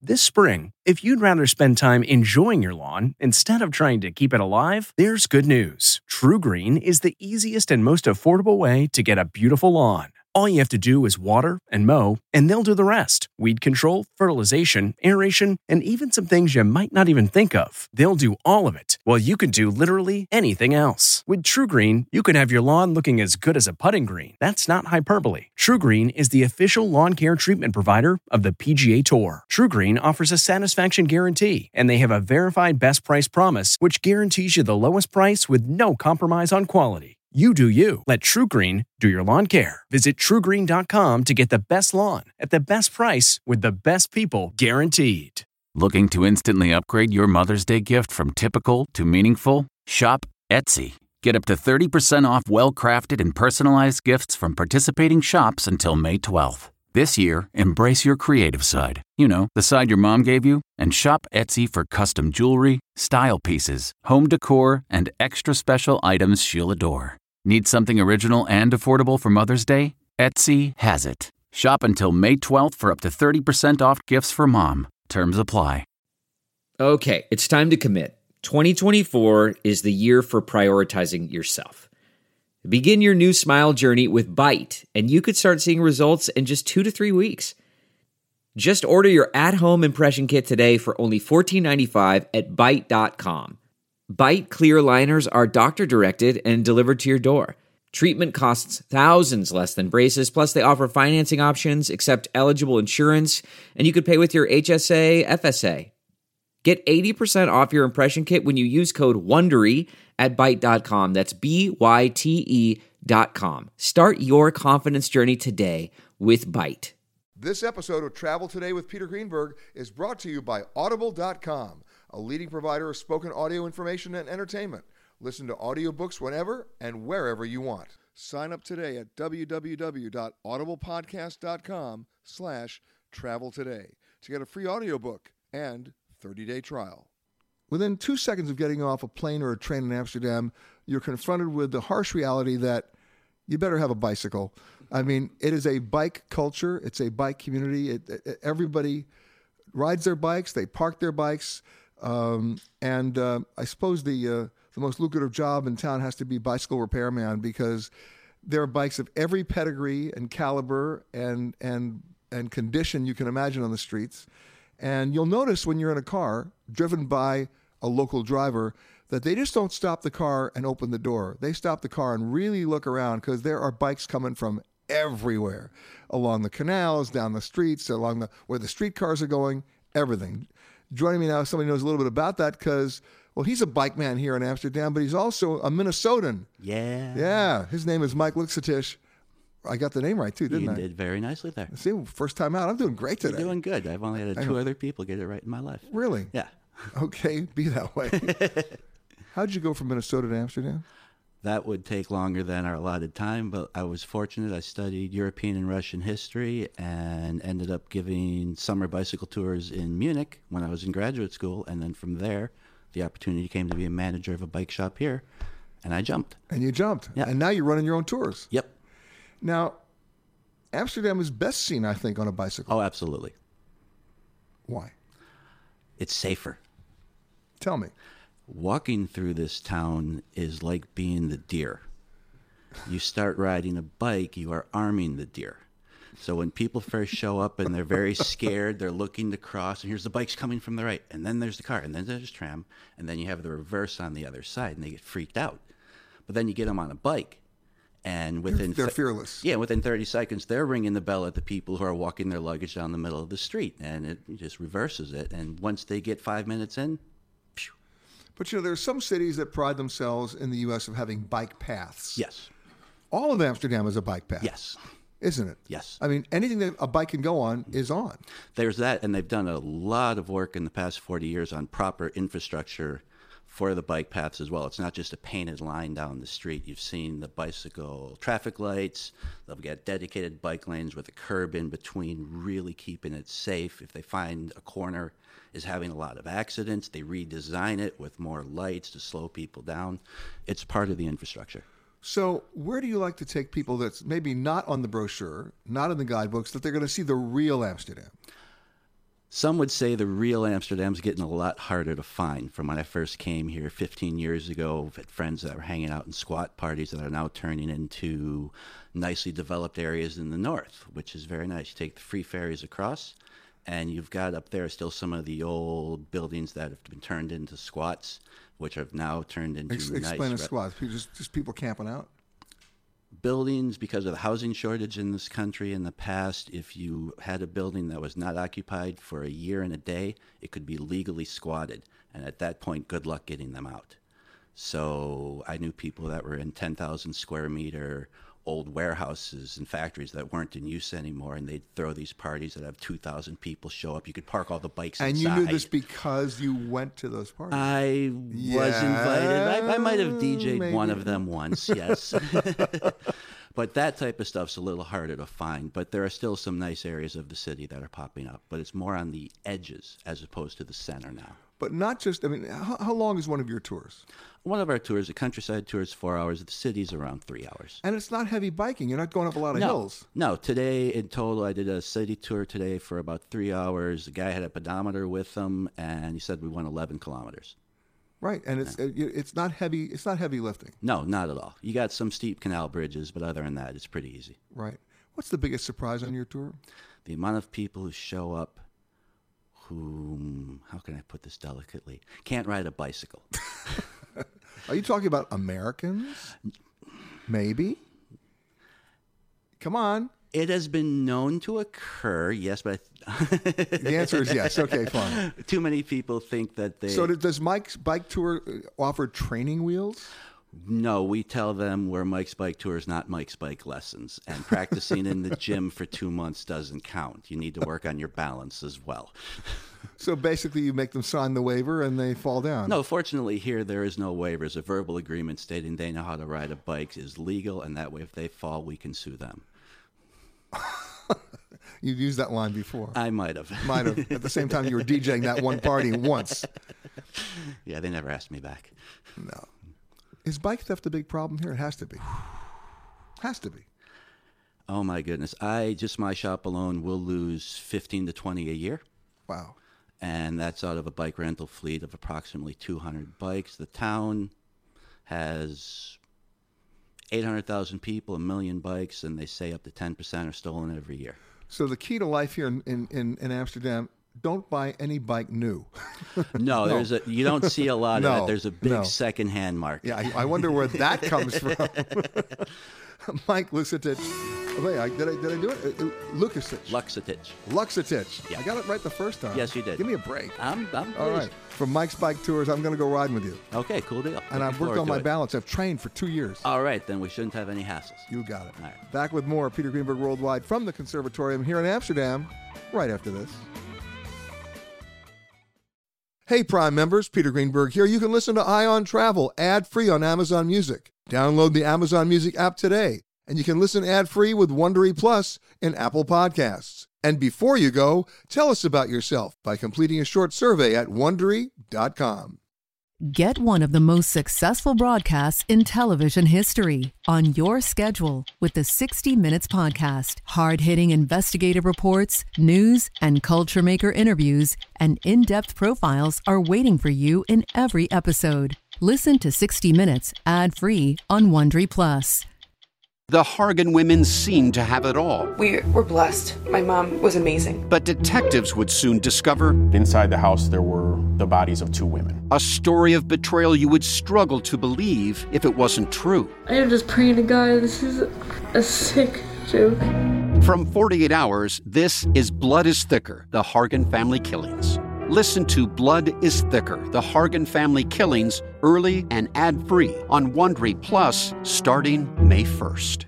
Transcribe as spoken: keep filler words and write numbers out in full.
This spring, if you'd rather spend time enjoying your lawn instead of trying to keep it alive, there's good news. TruGreen is the easiest and most affordable way to get a beautiful lawn. All you have to do is water and mow, and they'll do the rest. Weed control, fertilization, aeration, and even some things you might not even think of. They'll do all of it, while you can do literally anything else. With TruGreen, you can have your lawn looking as good as a putting green. That's not hyperbole. TruGreen is the official lawn care treatment provider of the P G A Tour. TruGreen offers a satisfaction guarantee, and they have a verified best price promise, which guarantees you the lowest price with no compromise on quality. You do you. Let TruGreen do your lawn care. Visit True Green dot com to get the best lawn at the best price with the best people guaranteed. Looking to instantly upgrade your Mother's Day gift from typical to meaningful? Shop Etsy. Get up to thirty percent off well-crafted and personalized gifts from participating shops until May twelfth. This year, embrace your creative side. You know, the side your mom gave you. And shop Etsy for custom jewelry, style pieces, home decor, and extra special items she'll adore. Need something original and affordable for Mother's Day? Etsy has it. Shop until May twelfth for up to thirty percent off gifts for mom. Terms apply. Okay, it's time to commit. twenty twenty-four is the year for prioritizing yourself. Begin your new smile journey with Byte, and you could start seeing results in just two to three weeks. Just order your at-home impression kit today for only fourteen ninety-five at Byte dot com. Byte clear liners are doctor-directed and delivered to your door. Treatment costs thousands less than braces, plus they offer financing options, accept eligible insurance, and you could pay with your H S A, F S A. Get eighty percent off your impression kit when you use code WONDERY at Byte dot com. That's B Y T E dot com. Start your confidence journey today with Byte. This episode of Travel Today with Peter Greenberg is brought to you by Audible dot com, a leading provider of spoken audio information and entertainment. Listen to audiobooks whenever and wherever you want. Sign up today at www.audiblepodcast.com slash travel today to get a free audiobook and thirty-day trial. Within two seconds of getting off a plane or a train in Amsterdam, you're confronted with the harsh reality that you better have a bicycle. I mean, it is a bike culture. It's a bike community. It, it, everybody rides their bikes. They park their bikes. Um, and uh, I suppose the uh, the most lucrative job in town has to be bicycle repairman, because there are bikes of every pedigree and caliber and and and condition you can imagine on the streets. And you'll notice when you're in a car driven by a local driver that they just don't stop the car and open the door. They stop the car and really look around, because there are bikes coming from everywhere, along the canals, down the streets, along the where the streetcars are going, everything. Joining me now is somebody who knows a little bit about that, because, well, he's a bike man here in Amsterdam, but he's also a Minnesotan. Yeah. Yeah. His name is Mike Lixatich. I got the name right, too, didn't you I? You did very nicely there. See, first time out. I'm doing great today. You're doing good. I've only had two other people get it right in my life. Really? Yeah. Okay, be that way. How'd you go from Minnesota to Amsterdam? That would take longer than our allotted time, but I was fortunate. I studied European and Russian history and ended up giving summer bicycle tours in Munich when I was in graduate school. And then from there, the opportunity came to be a manager of a bike shop here, and I jumped. And you jumped. Yeah. And now you're running your own tours. Yep. Now, Amsterdam is best seen, I think, on a bicycle. Oh, absolutely. Why? It's safer. Tell me. Walking through this town is like being the deer. You start riding a bike, you are arming the deer. So when people first show up and they're very scared, they're looking to cross, and here's the bikes coming from the right, and then there's the car, and then there's tram, and then you have the reverse on the other side, and they get freaked out. But then you get them on a bike, and within they're, they're fearless. Yeah, within thirty seconds, they're ringing the bell at the people who are walking their luggage down the middle of the street, and it just reverses it. And once they get five minutes in, phew. But you know, there are some cities that pride themselves in the U S of having bike paths. Yes. All of Amsterdam is a bike path. Yes. Isn't it? Yes. I mean, anything that a bike can go on is on. There's that, and they've done a lot of work in the past forty years on proper infrastructure for the bike paths as well. It's not just a painted line down the street. You've seen the bicycle traffic lights. They'll get dedicated bike lanes with a curb in between, really keeping it safe. If they find a corner is having a lot of accidents, they redesign it with more lights to slow people down. It's part of the infrastructure. So where do you like to take people that's maybe not on the brochure, not in the guidebooks, that they're going to see the real Amsterdam? Some would say the real Amsterdam's getting a lot harder to find. From when I first came here fifteen years ago, I've had friends that were hanging out in squat parties that are now turning into nicely developed areas in the north, which is very nice. You take the free ferries across, and you've got up there still some of the old buildings that have been turned into squats, which have now turned into Ex- nice... Explain a squat. Just, just people camping out? Buildings, because of the housing shortage in this country in the past, if you had a building that was not occupied for a year and a day, it could be legally squatted. And at that point, good luck getting them out. So I knew people that were in ten thousand square meter old warehouses and factories that weren't in use anymore, and they'd throw these parties that have two thousand people show up. You could park all the bikes and inside. And you knew this because you went to those parties? I yeah, was invited. I, I might have D J'd maybe. one of them once, yes. But that type of stuff's a little harder to find. But there are still some nice areas of the city that are popping up. But it's more on the edges as opposed to the center now. But not just, I mean, how, how long is one of your tours? One of our tours, the countryside tour, is four hours. The city's around three hours. And it's not heavy biking. You're not going up a lot of no, hills. No. Today, in total, I did a city tour today for about three hours. The guy had a pedometer with him, and he said we went eleven kilometers. Right, and it's yeah. it's not heavy. It's not heavy lifting. No, not at all. You got some steep canal bridges, but other than that, it's pretty easy. Right. What's the biggest surprise on your tour? The amount of people who show up who, how can I put this delicately, can't ride a bicycle. Are you talking about Americans? Maybe. Come on. It has been known to occur, yes, but I th- the answer is yes. Okay, fine. Too many people think that they. So does Mike's Bike Tour offer training wheels? No, we tell them we're Mike's Bike Tour is not Mike's Bike Lessons, and practicing in the gym for two months doesn't count. You need to work on your balance as well. So basically you make them sign the waiver and they fall down? No, fortunately here there is no waivers. A verbal agreement stating they know how to ride a bike is legal, and that way if they fall, we can sue them. You've used that line before. I might have. Might have. At the same time you were DJing that one party once. Yeah, they never asked me back. No. Is bike theft a big problem here? It has to be. Has to be. Oh, my goodness. I, just my shop alone, will lose fifteen to twenty a year. Wow. And that's out of a bike rental fleet of approximately two hundred bikes. The town has eight hundred thousand people, a million bikes, and they say up to ten percent are stolen every year. So the key to life here in, in, in, in Amsterdam, don't buy any bike new. No, no, there's a you don't see a lot no, of that. There's a big no. secondhand market. Yeah, I, I wonder where that comes from. Mike Luxatich. Oh, wait, I, did I did I do it? Uh, Luxatich. Luxatich. Luxatich. Yeah. I got it right the first time. Yes, you did. Give me a break. I'm, I'm All pleased. right. From Mike's Bike Tours, I'm going to go riding with you. Okay, cool deal. And Looking I've worked forward on to my it. balance. I've trained for two years. All right, then we shouldn't have any hassles. You got it. All right. Back with more Peter Greenberg Worldwide from the Conservatorium here in Amsterdam right after this. Hey, Prime members, Peter Greenberg here. You can listen to Eye on Travel ad-free on Amazon Music. Download the Amazon Music app today, and you can listen ad-free with Wondery Plus in Apple Podcasts. And before you go, tell us about yourself by completing a short survey at Wondery dot com. Get one of the most successful broadcasts in television history on your schedule with the sixty minutes Podcast. Hard-hitting investigative reports, news, and culture maker interviews, and in-depth profiles are waiting for you in every episode. Listen to sixty minutes ad-free on Wondery Plus. The Hargan women seemed to have it all. We were blessed. My mom was amazing. But detectives would soon discover inside the house there were the bodies of two women. A story of betrayal you would struggle to believe if it wasn't true. I am just praying to God, this is a sick joke. From forty-eight hours, this is Blood is Thicker, The Hargan Family Killings. Listen to Blood is Thicker, The Hargan Family Killings, early and ad-free on Wondery Plus starting May first.